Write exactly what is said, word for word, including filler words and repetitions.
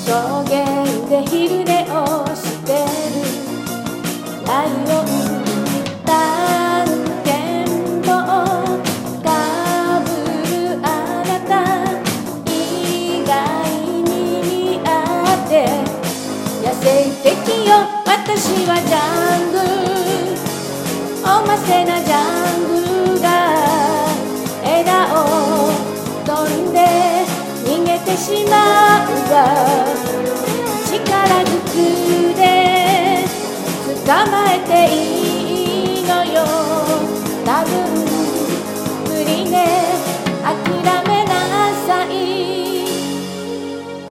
草原で昼寝をしてるライオン探検棒かぶるあなた意外に似合って野生的よ私はジャングルおませなジャングルが枝を飛んで逃げてしまうわ力ずくで捕まえていい